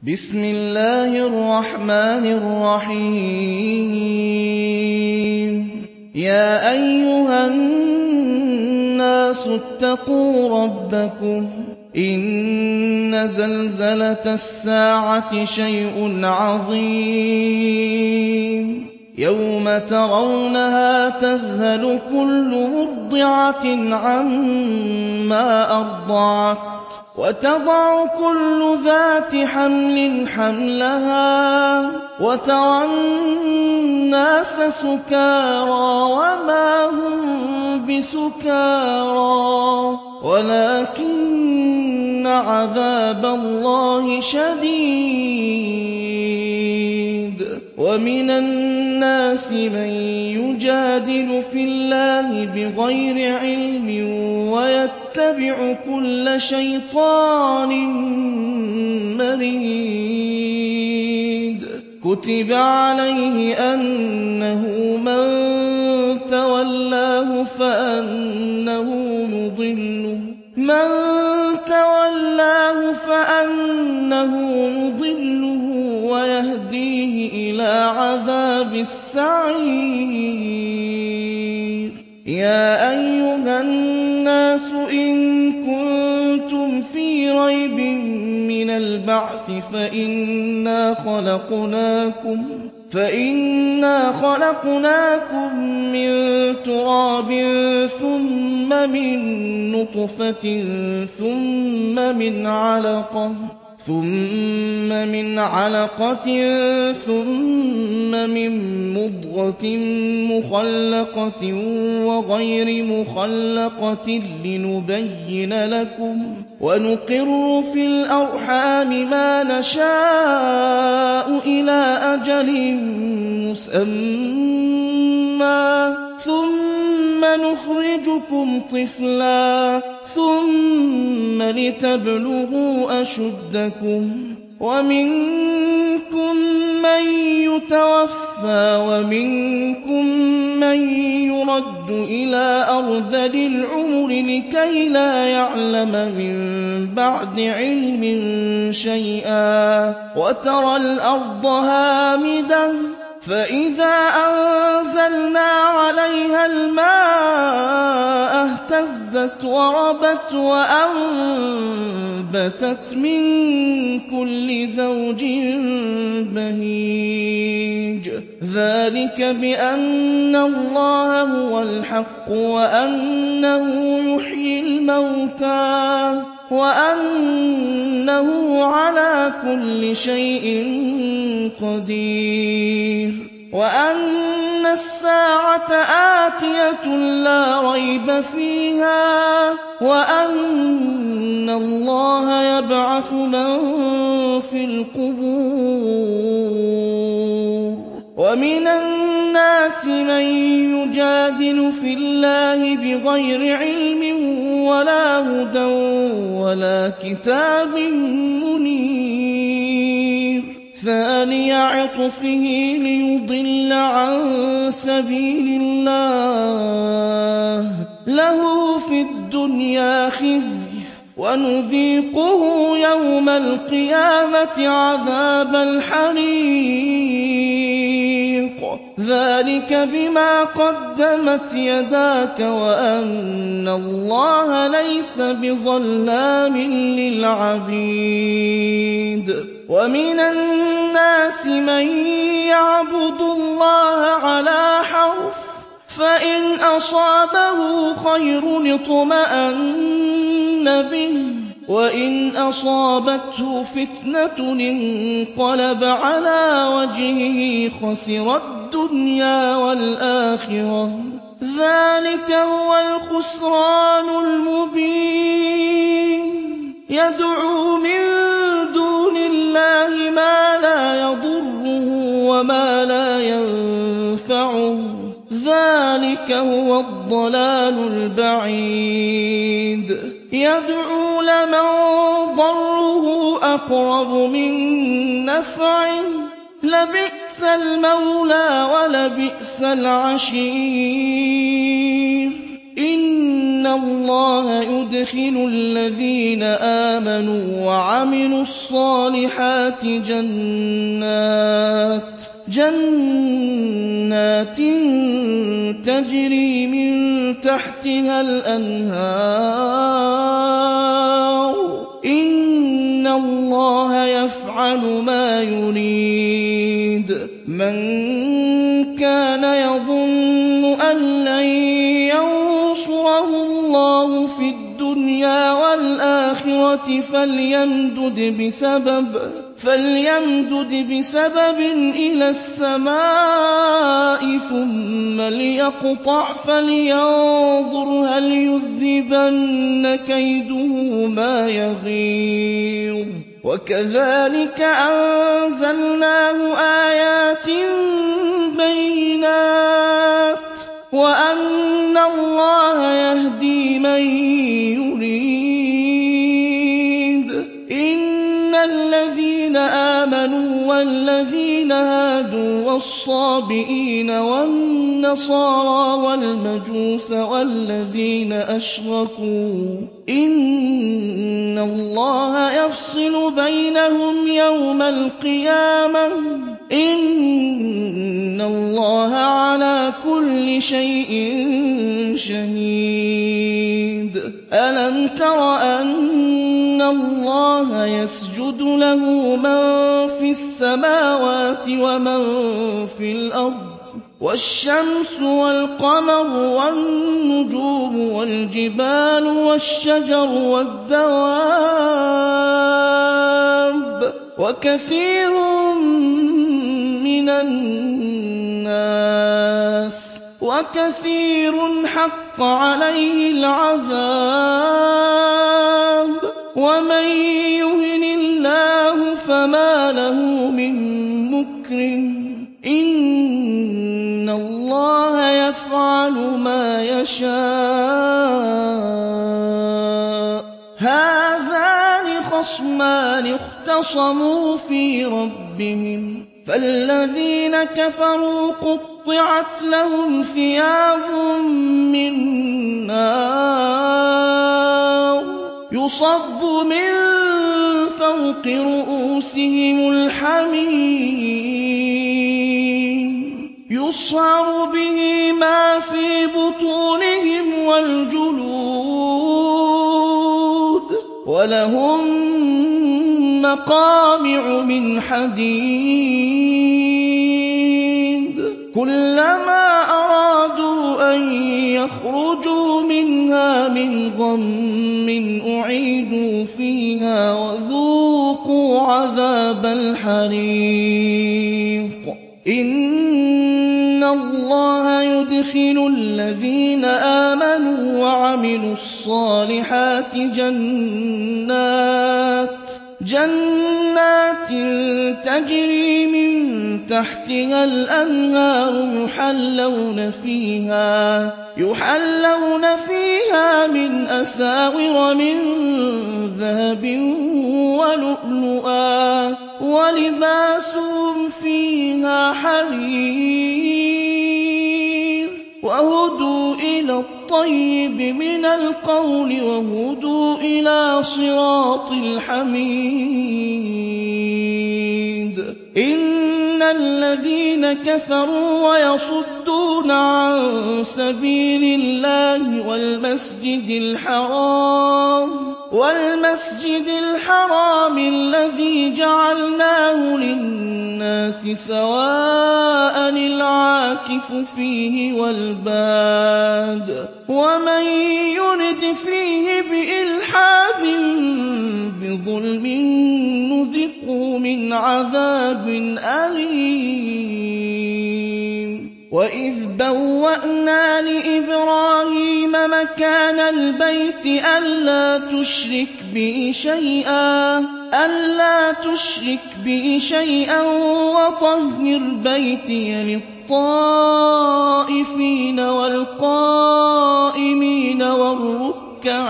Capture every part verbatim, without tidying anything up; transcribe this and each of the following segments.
بسم الله الرحمن الرحيم يا أيها الناس اتقوا ربكم إن زلزلة الساعة شيء عظيم يوم ترونها تذهل كل مرضعة عما أرضعت وتضع كل ذات حمل حملها وترى الناس سكارى وما هم بسكارى ولكن عذاب الله شديد ومن الناس من يجادل في الله بغير علم ويتبع كل شيطان مريد كتب عليه أنه من تولاه فأنه يضله من تولاه فأنه يضله ويهديه إلى عذاب السعير يا أيها الناس إن كنتم في ريب من البعث فإنا خلقناكم فإنا خلقناكم من تراب ثم من نطفة ثم من علقة ثم من علقة ثم من مضغة مخلقة وغير مخلقة لنبين لكم ونقر في الأرحام ما نشاء إلى أجل مسمى ثم نخرجكم طفلا ثم لتبلغوا أشدكم ومنكم من يتوفى ومنكم من يرد إلى أرذل العمر لكي لا يعلم من بعد علم شيئا وترى الأرض هامدة فإذا أنزلنا عليها الماء اهتزت وربت وأنبتت من كل زوج بهيج ذلك بأن الله هو الحق وأنه يحيي الموتى وأنه على كل شيء قدير وأن الساعة آتية لا ريب فيها وأن الله يبعث من في القبور ومن الناس من يجادل في الله بغير علم ولا هدى ولا كتاب منير ثاني عطفه ليضل عن سبيل الله له في الدنيا خزي ونذيقه يوم القيامة عذاب الحريق ذلك بما قدمت يداك وأن الله ليس بظلام للعبيد ومن الناس من يعبد الله على حرف فإن أصابه خير اطمأن به وإن أصابته فتنة انقلب على وجهه خسر الدنيا والآخرة ذلك هو الخسران المبين يدعو من دون الله ما لا يضره وما لا ينفعه ذلك هو الضلال البعيد يدعو لمن ضره أقرب من نفعه لبئس المولى ولبئس العشير إِنَّ اللَّهَ يُدْخِلُ الَّذِينَ آمَنُوا وَعَمِلُوا الصَّالِحَاتِ جَنَّاتٍ جَنَّاتٍ تَجْرِي مِن تَحْتِهَا الْأَنْهَارُ ۚ إِنَّ اللَّهَ يَفْعَلُ مَا يُرِيدُ مَن كَانَ يَظُنُّ أَن لَّن يَنصُرَهُ اللَّهُ فِي الدُّنْيَا وَالْآخِرَةِ فَلْيَمْدُدْ بِسَبَبٍ فَلْيَمْدُدْ بِسَبَبٍ إِلَى السَّمَاءِ ثُمَّ لْيَقْطَعْ فَلْيَنظُرْ هَلْ يُذْهِبَنَّ كَيْدُهُ مَا يَغِيظُ وَكَذَٰلِكَ أَنزَلْنَاهُ آيَاتٍ بَيِّنَاتٍ وَأَنَّ اللَّهَ يَهْدِي مَن يُرِيدُ إِنَّ الَّذِينَ آمَنُوا وَالَّذِينَ هَادُوا وَالصَّابِئِينَ وَالنَّصَارَىٰ وَالْمَجُوسَ وَالَّذِينَ أَشْرَكُوا إِنَّ اللَّهَ يَفْصِلُ بَيْنَهُمْ يَوْمَ الْقِيَامَةِ ۚ إِنَّ اللَّهَ عَلَىٰ كُلِّ شَيْءٍ شَهِيدٌ أَلَمْ تَرَ أَنَّ اللَّهَ يَسْجُدُ لَهُ مَن فِي السَّمَاوَاتِ وَمَن فِي الْأَرْضِ وَالشَّمْسُ وَالْقَمَرُ وَالنُّجُومُ وَالْجِبَالُ وَالشَّجَرُ وَالدَّوَابُّ وَكَثِيرٌ مِّنَ النَّاسِ وَكَثِيرٌ حَقَّ عَلَيْهِ الْعَذَابُ وَمَن يُهِنِ اللَّهُ فَمَا لَهُ مِن مُّكْرِمٍ إِنَّ اللَّهَ يَفْعَلُ مَا يَشَاءُ هَٰذَانِ خَصْمَانِ اخْتَصَمُوا فِي رَبِّهِمْ فَالَّذِينَ كَفَرُوا قُطِّعَتْ لَهُمْ ثِيَابٌ مِّن نَّارٍ يُصَبُّ مِن فَوْقِ رُءُوسِهِمُ الْحَمِيمُ يُصْهَرُ بِهِ مَا فِي بُطُونِهِمْ وَالْجُلُودُ وَلَهُم مَّقَامِعُ مِنْ حَدِيدٍ كُلَّمَا أَرَادُوا أَن يَخْرُجُوا مِنْهَا مِنْ غَمٍّ أُعِيدُوا فِيهَا وَذُوقُوا عَذَابَ الْحَرِيقِ إِنَّ اللَّهَ يُدْخِلُ الَّذِينَ آمَنُوا وَعَمِلُوا الصَّالِحَاتِ جَنَّاتٍ جَنَّاتٍ تَجْرِي مِن تَحْتِهَا الْأَنْهَارُ يُحَلَّوْنَ فِيهَا يُحَلَّوْنَ فِيهَا مِنْ أَسَاوِرَ مِن ذَهَبٍ وَلُؤْلُؤًا وَلِبَاسُهُمْ فِيهَا حَرِيرٌ وَهُدُوا إِلَى الطَّيِّبِ مِنَ الْقَوْلِ وَهُدُوا إِلَىٰ صِرَاطِ الْحَمِيدِ إِنَّ الَّذِينَ كَفَرُوا وَيَصُدُّونَ عَن سَبِيلِ اللَّهِ وَالْمَسْجِدِ الْحَرَامِ وَالْمَسْجِدِ الْحَرَامِ الَّذِي جَعَلْنَاهُ لِلنَّاسِ سَوَاءً الْعَاكِفُ فِيهِ وَالْبَادِ وَمَن يُرِدْ فِيهِ بِإِلْحَادٍ بِظُلْمٍ نُّذِقْهُ مِنْ عَذَابٍ أَلِيمٍ وَإِذْ بَوَّأْنَا لِإِبْرَاهِيمَ مَكَانَ الْبَيْتِ أَلَّا تُشْرِكْ بِي شَيْئًا أَلَّا تُشْرِكْ بِي شَيْئًا وَطَهِّرْ بَيْتِيَ لِلطَّائِفِينَ وَالْقَائِمِينَ وَالرُّكَّعِ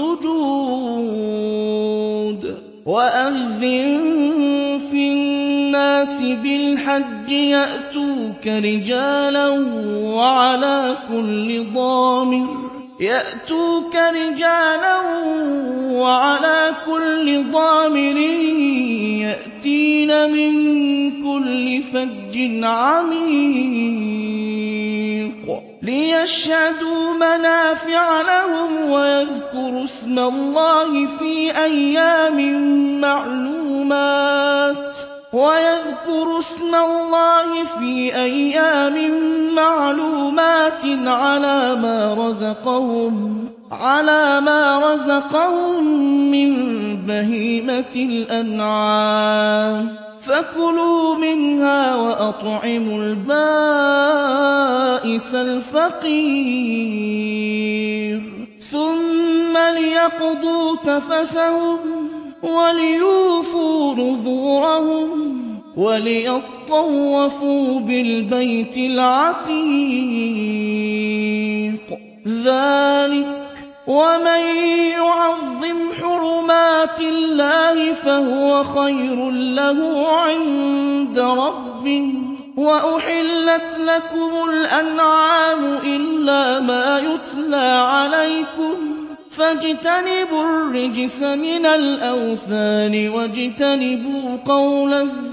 السُّجُودِ وَأَذِّن فِي النَّاسِ بِالْحَجِّ يَأْتُوكَ رِجَالًا وَعَلَىٰ كُلِّ ضَامِرٍ يَأْتُوكَ رِجَالًا وَعَلَىٰ كُلِّ ضَامِرٍ يَأْتِينَ مِن كُلِّ فَجٍّ عَمِيقٍ لِّيَشْهَدُوا مَنَافِعَ لَهُمْ وَيَذْكُرُوا اسْمَ اللَّهِ فِي أَيَّامٍ مَّعْلُومَاتٍ وَيَذْكُرُوا اسْمَ اللَّهِ فِي أَيَّامٍ مَّعْلُومَاتٍ عَلَىٰ مَا رَزَقَهُمْ عَلَىٰ مَا رَزَقَهُم مِّن بَهِيمَةِ الْأَنْعَامِ فَكُلُوا مِنْهَا وَأَطْعِمُوا الْبَائِسَ الْفَقِيرَ ثُمَّ لِيَقْضُوا تَفَثَهُمْ وَلْيُوفُوا نُذُورَهُمْ وَلْيَطَّوَّفُوا بِالْبَيْتِ الْعَتِيقِ ذَٰلِكَ وَمَن يُعَظِّمْ حُرُمَاتِ اللَّهِ فَهُوَ خَيْرٌ لَّهُ عِندَ رَبِّهِ وَأُحِلَّتْ لَكُمُ الْأَنْعَامُ إِلَّا مَا يُتْلَىٰ عَلَيْكُمْ فَاجْتَنِبُوا الرِّجْسَ مِنَ الْأَوْثَانِ وَاجْتَنِبُوا قَوْلَ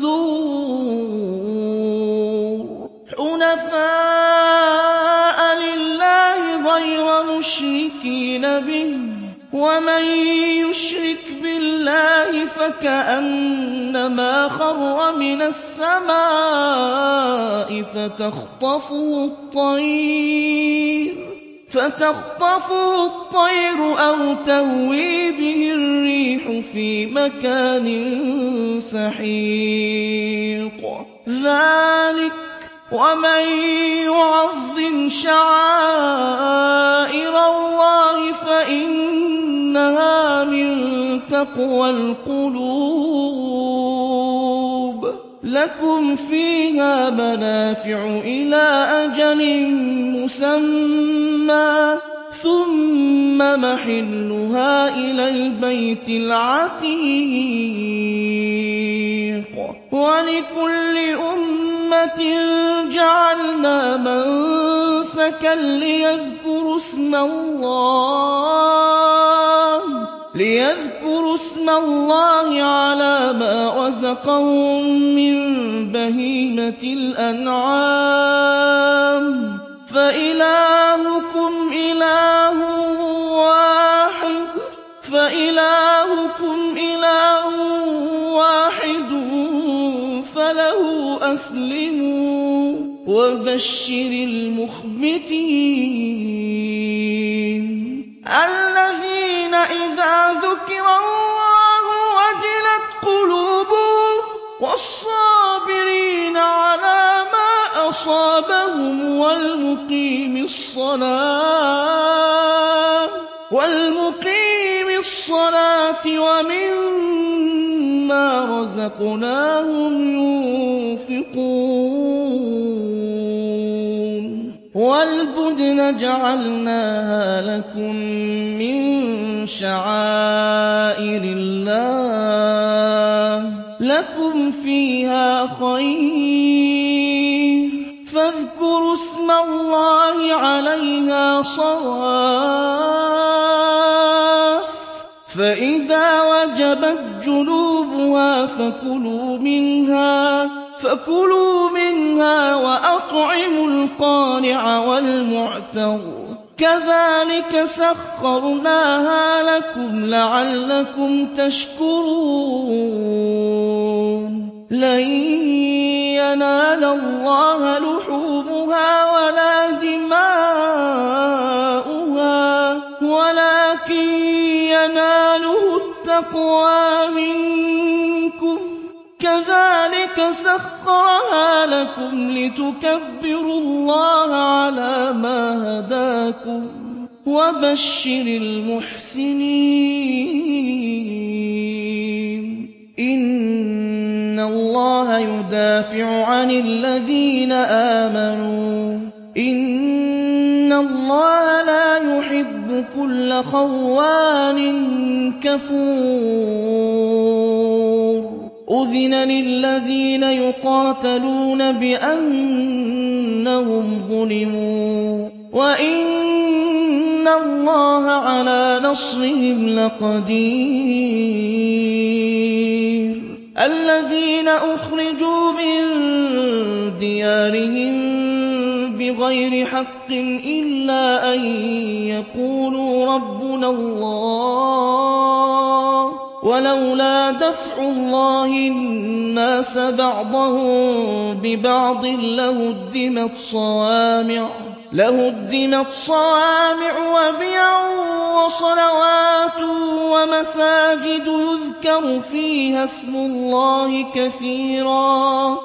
الزُّورِ حُنَفَاءَ لِلَّهِ غَيْرَ مُشْرِكِينَ بِهِ ۚ وَمَن يُشْرِكْ بِاللَّهِ فَكَأَنَّمَا خَرَّ مِنَ السَّمَاءِ فَتَخْطَفُهُ الطَّيْرُ فَتَخْطَفُهُ الطَّيْرُ أَوْ تَهْوِي بِهِ الرِّيحُ فِي مَكَانٍ سَحِيقٍ ذَٰلِكَ وَمَن يُعَظِّمْ شَعَائِرَ اللَّهِ فَإِنَّهَا مِن تَقْوَى الْقُلُوبِ لَكُمْ فِيهَا مَنَافِعُ إِلَىٰ أَجَلٍ مُّسَمًّى ثُمَّ مَحِلُّهَا إِلَى الْبَيْتِ الْعَتِيقِ وَلِكُلِّ أُمَّةٍ جَعَلْنَا مَنسَكًا لِّيَذْكُرُوا اسْمَ اللَّهِ لِيَذْكُرُوا اسْمَ اللَّهِ عَلَىٰ مَا رَزَقَهُم مِّن بَهِيمَةِ الْأَنْعَامِ فَإِلَٰهُكُمْ إِلَٰهٌ وَاحِدٌ فَإِلَٰهُكُمْ إِلَٰهٌ وَاحِدٌ فَلَهُ أَسْلِمُوا وَبَشِّرِ الْمُخْبِتِينَ الَّذِينَ إِذَا ذُكِرَ اللَّهُ وَجِلَتْ قُلُوبُهُمْ وَالصَّابِرِينَ عَلَىٰ مَا أَصَابَهُمْ وَالْمُقِيمِي الصَّلَاةِ وَالْمُقِيمِي الصَّلَاةِ وَمِمَّا رَزَقْنَاهُمْ يُنفِقُونَ وَالْبُدْنَ جَعَلْنَاهَا لَكُم مِّن شَعَائِرِ اللَّهِ لَكُمْ فِيهَا خَيْرٌ فَاذْكُرُوا اسْمَ اللَّهِ عَلَيْهَا صَوَافَّ فَإِذَا وَجَبَتْ جُنُوبُهَا فَكُلُوا مِنْهَا فَكُلُوا مِنْهَا وَأَطْعِمُوا الْقَانِعَ وَالْمُعْتَرَّ كَذَٰلِكَ سَخَّرْنَاهَا لَكُمْ لَعَلَّكُمْ تَشْكُرُونَ لَن يَنَالَ اللَّهَ لُحُومُهَا وَلَا دِمَاؤُهَا وَلَٰكِن يَنَالُهُ التَّقْوَىٰ مِنكُمْ كَذَٰلِكَ سَخَّرَهَا لَكُمْ لِتُكَبِّرُوا اللَّهَ عَلَىٰ مَا هَدَاكُمْ وَبَشِّرِ الْمُحْسِنِينَ إِنَّ اللَّهَ يُدَافِعُ عَنِ الَّذِينَ آمَنُوا إِنَّ اللَّهَ لَا يُحِبُّ كُلَّ خَوَّانٍ كَفُورٍ أُذِنَ لِلَّذِينَ يُقَاتَلُونَ بِأَنَّهُمْ ظُلِمُوا وَإِنَّ إِنَّ اللَّهَ عَلَىٰ نَصْرِهِمْ لَقَدِيرٌ الَّذِينَ أُخْرِجُوا مِن دِيَارِهِم بِغَيْرِ حَقٍّ إِلَّا أَن يَقُولُوا رَبُّنَا اللَّهُ وَلَوْلَا دَفْعُ اللَّهِ النَّاسَ بَعْضَهُم بِبَعْضٍ لَّهُدِّمَتْ صَوَامِعُ وَبِيَعٌ وَصَلَوَاتٌ وَمَسَاجِدُ يُذْكَرُ فِيهَا اسْمُ اللَّهِ كَثِيرًا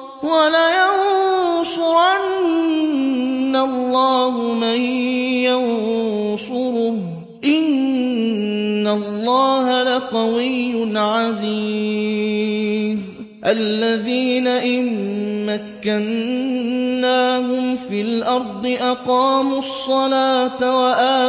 وَلَيَنصُرَنَّ اللَّهُ مَن يَنصُرُهُ ۗ إِنَّ اللَّهَ لَقَوِيٌّ عَزِيزٌ الَّذِينَ إِن مَّكَّنَّاهُمْ فِي الْأَرْضِ أَقَامُوا الصَّلَاةَ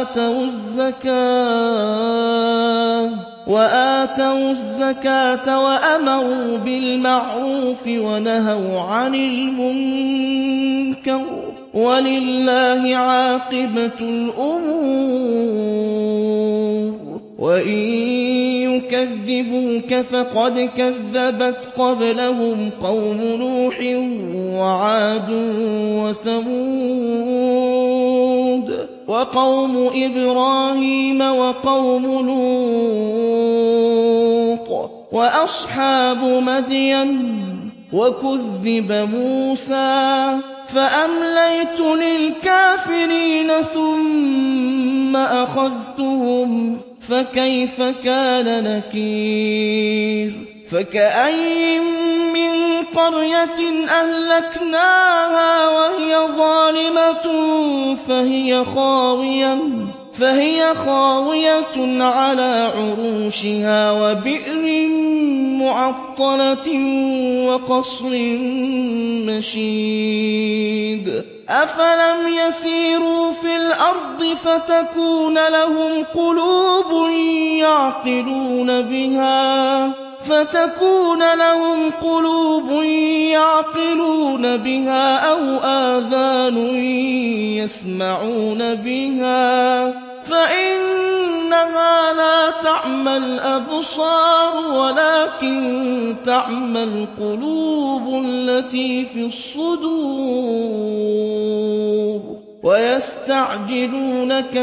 وَآتَوُا الزَّكَاةَ وَأَمَرُوا بِالْمَعْرُوفِ وَنَهَوْا عَنِ الْمُنكَرِ ۗ وَلِلَّهِ عَاقِبَةُ الْأُمُورِ وَإِن يُكَذِّبُوكَ فَقَدْ كَذَّبَتْ قَبْلَهُمْ قَوْمُ نُوحٍ وَعَادٌ وَثَمُودُ وَقَوْمُ إِبْرَاهِيمَ وَقَوْمُ لُوطٍ وَأَصْحَابُ مَدْيَنَ وَكُذِّبَ مُوسَىٰ فَأَمْلَيْتُ لِلْكَافِرِينَ ثُمَّ أَخَذْتُهُمْ فَكَيْفَ كَانَ نَكِيرِ فَكَأَيِّن مِّن قَرْيَةٍ أَهْلَكْنَاهَا وَهِيَ ظَالِمَةٌ فَهِيَ خَاوِيَةٌ عَلَىٰ عُرُوشِهَا وَبِئْرٍ مُّعَطَّلَةٍ وَقَصْرٍ مَّشِيدٍ أَفَلَمْ يَسِيرُوا فِي الْأَرْضِ فَتَكُونَ لَهُمْ قُلُوبٌ يَعْقِلُونَ بِهَا أَوْ آذَانٌ يَسْمَعُونَ بِهَا فَإِنَّهَا لَا تَعْمَى الْأَبْصَارُ وَلَٰكِن تَعْمَى الْقُلُوبُ الَّتِي فِي الصُّدُورِ وَيَسْتَعْجِلُونَكَ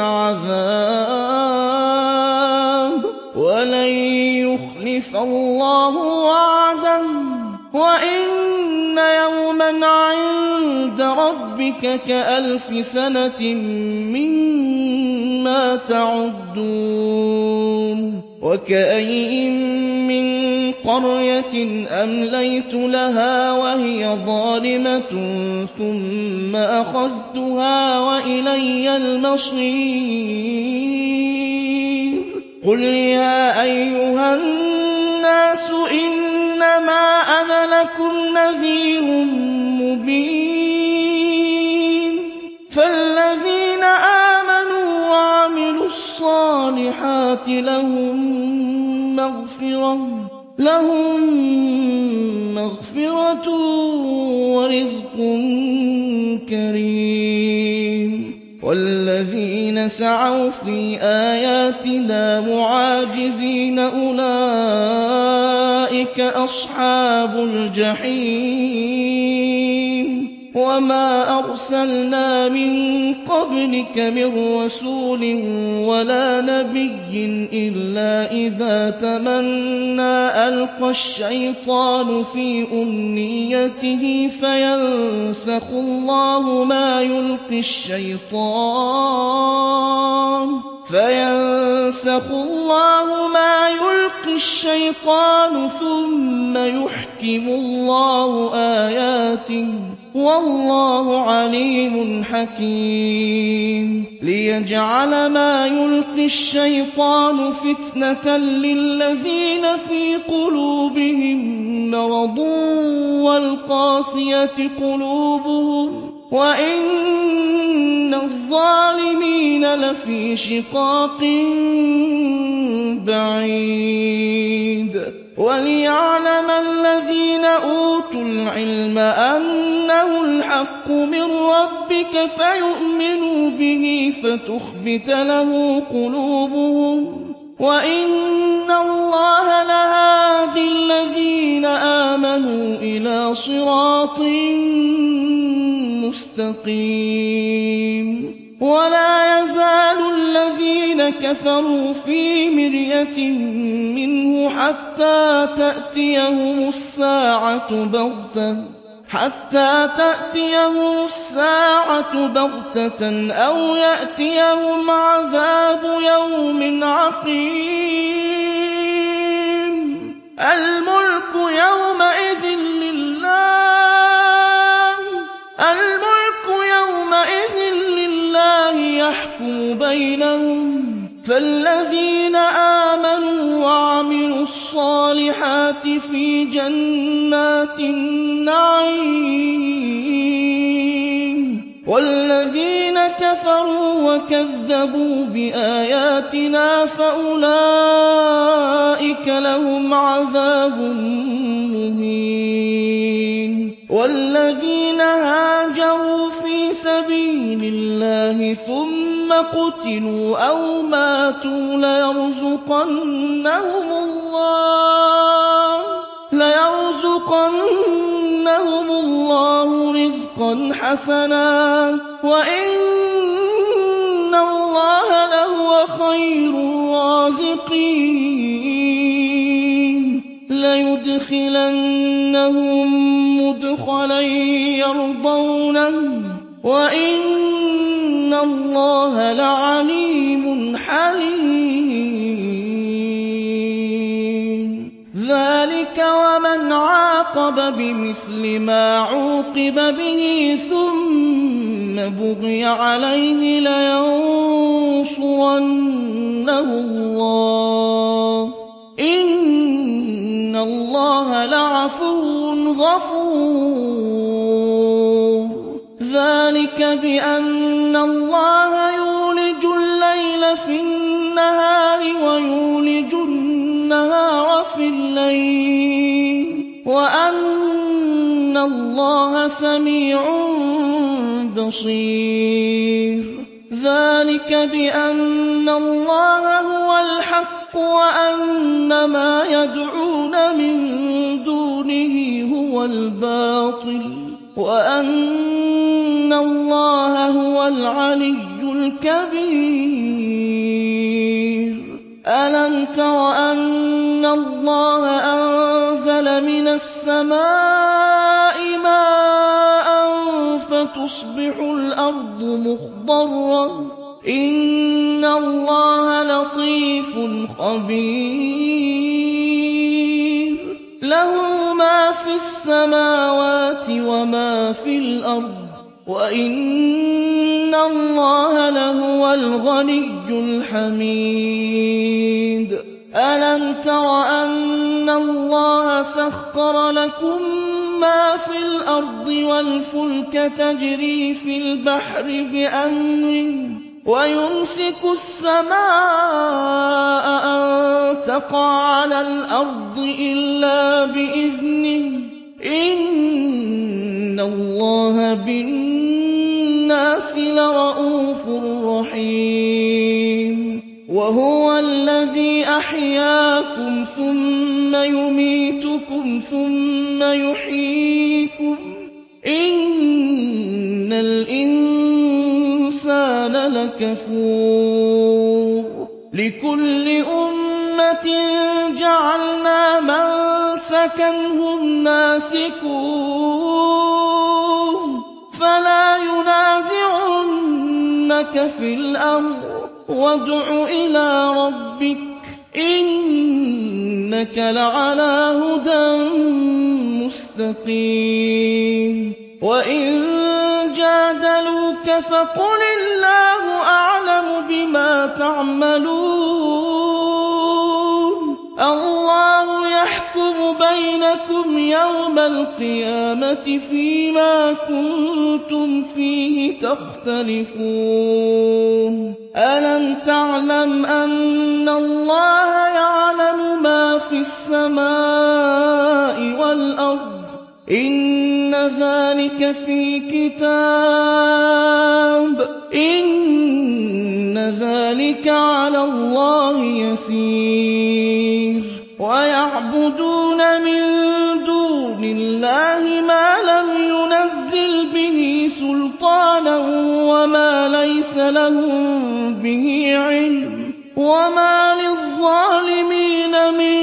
بِالْعَذَابِ وَلَن يُخْلِفَ اللَّهُ وَعْدَهُ وَإِنَّ يَوْمًا عِندَ رَبِّكَ كَأَلْفِ سَنَةٍ مِّمَّا تَعُدُّونَ وَكَأَيِّن مِّن قَرْيَةٍ أَمْلَيْتُ لَهَا وَهِيَ ظَالِمَةٌ ثُمَّ أَخَذْتُهَا وَإِلَيَّ الْمَصِيرُ قُلْ يَا أَيُّهَا النَّاسُ إِنَّمَا أَنَا لَكُمْ نَذِيرٌ مُّبِينٌ فَالَّذِينَ آمَنُوا وَعَمِلُوا الصَّالِحَاتِ لَهُم مَّغْفِرَةٌ وَرِزْقٌ كَرِيمٌ وَالَّذِينَ سَعَوْا فِي آيَاتِنَا مُعَاجِزِينَ أُولَٰئِكَ أَصْحَابُ الْجَحِيمِ وَمَا أَرْسَلْنَا مِن قَبْلِكَ مِن رَّسُولٍ وَلَا نَبِيٍّ إِلَّا إِذَا تَمَنَّىٰ أَلْقَى الشَّيْطَانُ فِي أُمْنِيَّتِهِ فَيَنسَخُ اللَّهُ مَا يُلْقِي الشَّيْطَانُ ثُمَّ يُحْكِمُ اللَّهُ آيَاتِهِ ۗ وَاللَّهُ عَلِيمٌ حَكِيمٌ لِيَجْعَلَ مَا يُلْقِي الشَّيْطَانُ فِتْنَةً لِّلَّذِينَ فِي قُلُوبِهِم مَّرَضٌ وَالْقَاسِيَةِ قُلُوبُهُمْ وَإِنَّ الظَّالِمِينَ لَفِي شِقَاقٍ بَعِيدٍ وَلِيَعْلَمَ الَّذِينَ أُوتُوا أُوتُوا الْعِلْمَ أَنَّهُ الْحَقُّ مِن رَّبِّكَ فَيُؤْمِنُوا بِهِ فَتُخْبِتَ لَهُ قُلُوبُهُمْ وَإِنَّ اللَّهَ لَهَادِي الَّذِينَ آمَنُوا إِلَىٰ صِرَاطٍ مُّسْتَقِيمٍ وَلَا يَزَالُ الَّذِينَ كَفَرُوا فِي مِرْيَةٍ مِّنْهُ حَتَّىٰ تَأْتِيَهُمُ السَّاعَةُ بَغْتَةً حَتَّىٰ تَأْتِيَهُمُ السَّاعَةُ بَغْتَةً أَوْ يَأْتِيَهُمْ عَذَابُ يَوْمٍ عَقِيمٍ الْمُلْكُ يَوْمَئِذٍ لِّلَّهِ الْمُلْكُ يَوْمَئِذٍ لِّلَّهِ يَحْكُمُ بَيْنَهُمْ ۚ فَالَّذِينَ آمَنُوا وَعَمِلُوا الصَّالِحَاتِ فِي جَنَّاتِ النَّعِيمِ وَالَّذِينَ كَفَرُوا وَكَذَّبُوا بِآيَاتِنَا فَأُولَٰئِكَ لَهُمْ عَذَابٌ مُّهِينٌ وَالَّذِينَ هَاجَرُوا فِي سَبِيلِ اللَّهِ ثُمَّ قُتِلُوا أَوْ مَاتُوا لَيَرْزُقَنَّهُمُ اللَّهُ لَيَرْزُقَنَّهُمُ اللَّهُ رِزْقًا حَسَنًا وَإِنَّ اللَّهَ لَهُوَ خَيْرُ الرَّازِقِينَ لَيُدْخِلَنَّهُم مُّدْخَلًا يَرْضَوْنَهُ وَإِنَّ اللَّهَ لَعَلِيمٌ حَلِيمٌ ذَٰلِكَ وَمَنْ عَاقَبَ بِمِثْلِ مَا عُوقِبَ بِهِ ثُمَّ بُغِيَ عَلَيْهِ لَيَنصُرَنَّهُ اللَّهُ ۗ إِنَّ اللَّهَ لَعَفُوٌّ غَفُورٌ ذَٰلِكَ بِأَنَّ اللَّهَ يُولِجُ اللَّيْلَ فِي النَّهَارِ وَيُولِجُ النَّهَارَ فِي اللَّيْلِ وَأَنَّ اللَّهَ سَمِيعٌ بَصِيرٌ ذَٰلِكَ بِأَنَّ اللَّهَ هُوَ الْحَقُّ وَأَنَّ مَا يَدْعُونَ مِن دُونِهِ هُوَ الْبَاطِلُ وَأَنَّ اللَّهَ هُوَ الْعَلِيُّ الْكَبِيرُ أَلَمْ تَرَ أَنَّ اللَّهَ أَنزَلَ مِنَ السَّمَاءِ مَاءً فَتُصْبِحُ الْأَرْضُ مُخْضَرَّةً ۗ إِنَّ اللَّهَ لَطِيفٌ خَبِيرٌ لَّهُ مَا فِي السَّمَاوَاتِ وَمَا فِي الْأَرْضِ ۗ وَإِنَّ اللَّهَ لَهُوَ الْغَنِيُّ الْحَمِيدُ أَلَمْ تَرَ أَنَّ اللَّهَ سَخَّرَ لَكُم مَّا فِي الْأَرْضِ وَالْفُلْكَ تَجْرِي فِي الْبَحْرِ بِأَمْرِهِ وَيُمْسِكُ السَّمَاءَ أَن تَقَعَ عَلَى الْأَرْضِ إِلَّا بِإِذْنِهِ ۗ إِنَّ اللَّهَ بِالنَّاسِ لَرَءُوفٌ رَّحِيمٌ وَهُوَ الَّذِي أَحْيَاكُمْ ثُمَّ يُمِيتُكُمْ ثُمَّ يُحْيِيكُمْ ۗ إِنَّ الْإِنسَانَ لَكَفُورٌ لِكُلِّ أُمَّةٍ جَعَلْنَا مَنسَكًا هُمْ نَاسِكُوهُ فَلَا يُنَازِعُنَّكَ فِي الْأَمْرِ وَادْعُ إِلَىٰ رَبِّكَ إِنَّكَ لَعَلَىٰ هُدًى مُّسْتَقِيمٍ وَإِن جَادَلُوكَ فَقُلِ اللَّهُ أَعْلَمُ بِمَا تَعْمَلُونَ اللَّهُ يَحْكُمُ بَيْنَكُمْ يَوْمَ الْقِيَامَةِ فِيمَا كُنتُمْ فِيهِ تَخْتَلِفُونَ أَلَمْ تَعْلَمْ أَنَّ اللَّهَ يَعْلَمُ مَا فِي السَّمَاءِ وَالْأَرْضِ إِنَّ ذَٰلِكَ فِي كِتَابٍ ۚ إِنَّ ذَٰلِكَ عَلَى اللَّهِ يَسِيرٌ وَيَعْبُدُونَ مِن دُونِ اللَّهِ مَا لَمْ يُنَزِّلْ بِهِ سُلْطَانًا وَمَا لَيْسَ لَهُم بِهِ عِلْمٌ ۗ وَمَا لِلظَّالِمِينَ مِن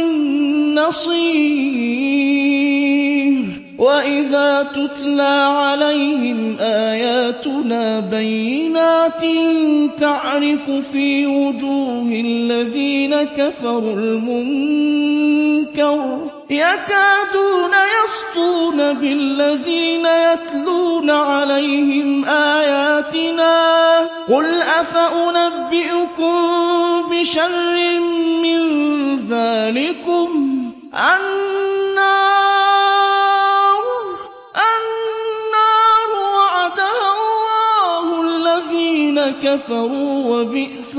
نَّصِيرٍ وَإِذَا تُتْلَىٰ عَلَيْهِمْ آيَاتُنَا بَيِّنَاتٍ تَعْرِفُ فِي وُجُوهِ الَّذِينَ كَفَرُوا الْمُنكَرَ يَكَادُونَ يَسْطُونَ بِالَّذِينَ يَتْلُونَ عَلَيْهِمْ آيَاتِنَا ۗ قُلْ أَفَأُنَبِّئُكُم بِشَرٍّ مِّن ذَٰلِكُمْ النَّارُ وَعَدَهَا اللَّهُ الَّذِينَ كَفَرُوا ۖ وَبِئْسَ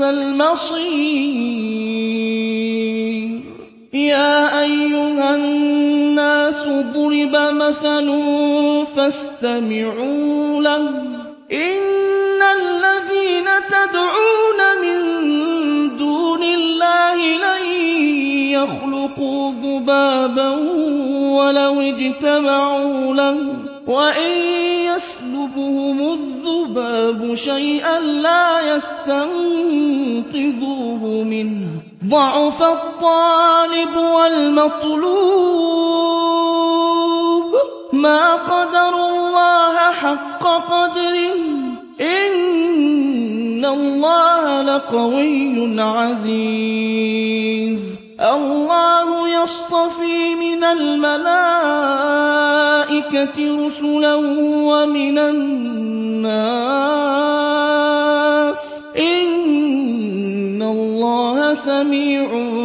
الْمَصِيرُ يَا أَيُّهَا النَّاسُ ضُرِبَ مَثَلٌ فَاسْتَمِعُوا لَهُ ۚ إِنَّ الَّذِينَ تَدْعُونَ مِن دُونِ اللَّهِ لَن يَخْلُقُوا ذُبَابًا وَلَوِ اجْتَمَعُوا لَهُ ۖ وَإِن يَسْلُبْهُمُ الذُّبَابُ شَيْئًا لَّا يَسْتَنقِذُوهُ مِنْهُ ۚ ضَعُفَ الطَّالِبُ وَالْمَطْلُوبُ مَا قَدَرُوا اللَّهَ حَقَّ قَدْرِهِ ۗ إِنَّ اللَّهَ لَقَوِيٌّ عَزِيزٌ اللَّهُ يَصْطَفِي مِنَ الْمَلَائِكَةِ رُسُلًا وَمِنَ النَّاسِ ۚ إِنَّ اللَّهَ سَمِيعٌ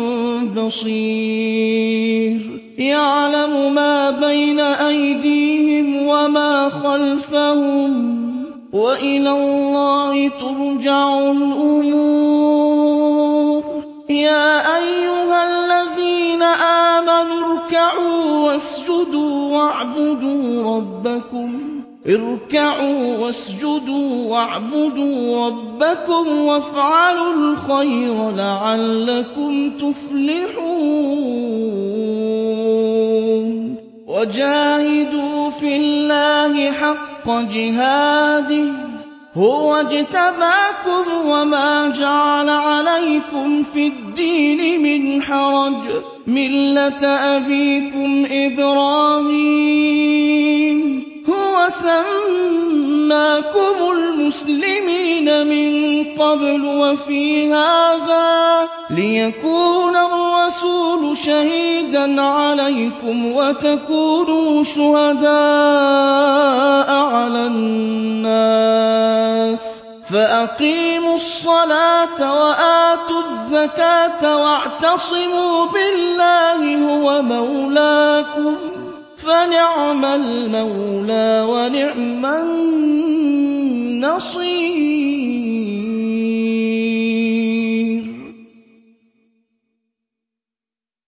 بَصِيرٌ يَعْلَمُ مَا بَيْنَ أَيْدِيهِمْ وَمَا خَلْفَهُمْ ۗ وَإِلَى اللَّهِ تُرْجَعُ الْأُمُورُ يَا أَيُّهَا الَّذِينَ آمَنُوا ارْكَعُوا وَاسْجُدُوا وَاعْبُدُوا رَبَّكُمْ ارْكَعُوا وَاسْجُدُوا وَاعْبُدُوا رَبَّكُمْ وَافْعَلُوا الْخَيْرَ لَعَلَّكُمْ تُفْلِحُونَ وَجَاهِدُوا فِي اللَّهِ حَقَّ جِهَادِهِ هُوَ اجْتَبَاكُمْ وَمَا جَعَلَ عَلَيْكُمْ فِي الدِّينِ مِنْ حَرَجٍ ۚ مِّلَّةَ أَبِيكُمْ إِبْرَاهِيمَ هُوَ سَمَّاكُمُ الْمُسْلِمِينَ مِن قَبْلُ وَفِي هَٰذَا لِيَكُونَ الرَّسُولُ شَهِيدًا عَلَيْكُمْ وَتَكُونُوا شُهَدَاءَ عَلَى النَّاسِ ۚ فَأَقِيمُوا الصَّلَاةَ وَآتُوا الزَّكَاةَ وَاعْتَصِمُوا بِاللَّهِ هُوَ مَوْلَاكُمْ ۖ فَنِعْمَ الْمَوْلَىٰ وَنِعْمَ النَّصِيرُ